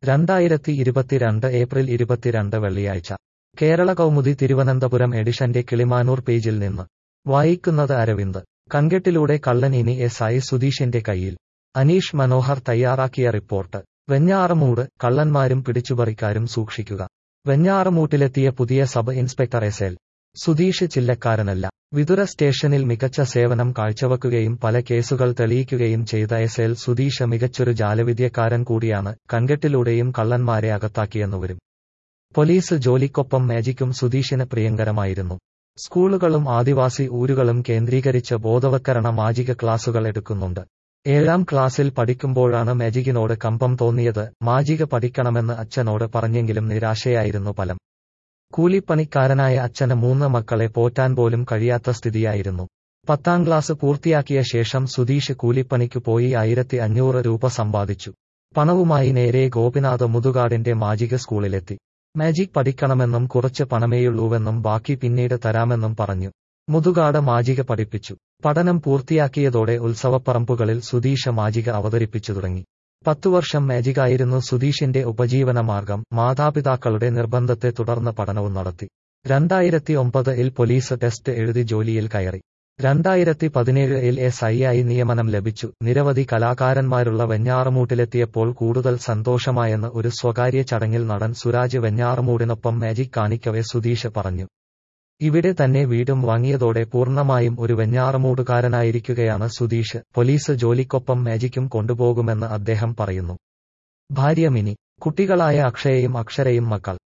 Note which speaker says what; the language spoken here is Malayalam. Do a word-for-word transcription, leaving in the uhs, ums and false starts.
Speaker 1: രണ്ടായിരത്തി ഇരുപത്തിരണ്ട് ഏപ്രിൽ ഇരുപത്തിരണ്ട് വെള്ളിയാഴ്ച കേരള കൗമുദി തിരുവനന്തപുരം എഡിഷന്റെ കിളിമാനൂർ പേജിൽ നിന്ന് വായിക്കുന്നത് അരവിന്ദ്. കൺകെട്ടിലൂടെ കള്ളൻ ഇനി എസ് ഐ സുധീഷിന്റെ കയ്യിൽ. അനീഷ് മനോഹർ തയ്യാറാക്കിയ റിപ്പോർട്ട്. വെഞ്ഞാറമൂട് കള്ളന്മാരും പിടിച്ചുപറിക്കാരും സൂക്ഷിക്കുക. വെഞ്ഞാറമൂട്ടിലെത്തിയ പുതിയ sub inspector S L Sudheesh ചില്ലക്കാരനല്ല. വിതുര സ്റ്റേഷനിൽ മികച്ച സേവനം കാഴ്ചവെക്കുകയും പല കേസുകൾ തെളിയിക്കുകയും ചെയ്ത എസ് എൽ സുധീഷ് മികച്ചൊരു ജാലവിദ്യക്കാരൻ കൂടിയാണ്. കൺകെട്ടിലൂടെയും കള്ളന്മാരെ അകത്താക്കിയെന്നുവരും. പോലീസ് ജോലിക്കൊപ്പം മാജിക്കും സുധീഷിന് പ്രിയങ്കരമായിരുന്നു. സ്കൂളുകളും ആദിവാസി ഊരുകളും കേന്ദ്രീകരിച്ച് ബോധവത്കരണ മാജിക ക്ലാസുകൾ എടുക്കുന്നുണ്ട്. ഏഴാം ക്ലാസ്സിൽ പഠിക്കുമ്പോഴാണ് മാജിക്കിനോട് കമ്പം തോന്നിയത്. മാജിക പഠിക്കണമെന്ന് അച്ഛനോട് പറഞ്ഞെങ്കിലും നിരാശയായിരുന്നു ഫലം. കൂലിപ്പണിക്കാരനായ അച്ഛന് മൂന്ന് മക്കളെ പോറ്റാൻ പോലും കഴിയാത്ത സ്ഥിതിയായിരുന്നു. പത്താം ക്ലാസ് പൂർത്തിയാക്കിയ ശേഷം സുധീഷ് കൂലിപ്പണിക്കു പോയി ആയിരത്തി അഞ്ഞൂറ് രൂപ സമ്പാദിച്ചു. പണവുമായി നേരെ ഗോപിനാഥ് മുതുകാടിന്റെ മാജിക സ്കൂളിലെത്തി. മാജിക് പഠിക്കണമെന്നും കുറച്ച് പണമേയുള്ളൂവെന്നും ബാക്കി പിന്നീട് തരാമെന്നും പറഞ്ഞു. മുതുകാട് മാജിക പഠിപ്പിച്ചു. പഠനം പൂർത്തിയാക്കിയതോടെ ഉത്സവപ്പറമ്പുകളിൽ സുധീഷ് മാജിക അവതരിപ്പിച്ചു തുടങ്ങി. പത്തുവർഷം മാജിക്കായിരുന്നു സുധീഷിന്റെ ഉപജീവനമാർഗം. മാതാപിതാക്കളുടെ നിർബന്ധത്തെ തുടർന്ന് പഠനവും നടത്തി. രണ്ടായിരത്തി ഒമ്പത് ഇൽ പോലീസ് ടെസ്റ്റ് എഴുതി ജോലിയിൽ കയറി. രണ്ടായിരത്തി പതിനേഴ് ഇൽ എസ് ഐ ആയി നിയമനം ലഭിച്ചു. നിരവധി കലാകാരന്മാരുള്ള വെഞ്ഞാറമൂട്ടിലെത്തിയപ്പോൾ കൂടുതൽ സന്തോഷമായെന്ന് ഒരു സ്വകാര്യ ചടങ്ങിൽ നടൻ സുരാജ് വെഞ്ഞാറമൂടിനൊപ്പം മാജിക് കാണിക്കവെ സുധീഷ് പറഞ്ഞു. ഇവിടെ തന്നെ വീടും വാങ്ങിയതോടെ പൂർണ്ണമായും ഒരു വെഞ്ഞാറമൂടുകാരനായിരിക്കുകയാണ് സുധീഷ്. പോലീസ് ജോലിക്കൊപ്പം മാജിക്കും കൊണ്ടുപോകുമെന്ന് അദ്ദേഹം പറയുന്നു. ഭാര്യ മിനി. കുട്ടികളായ അക്ഷയയും അക്ഷരയും മക്കൾ.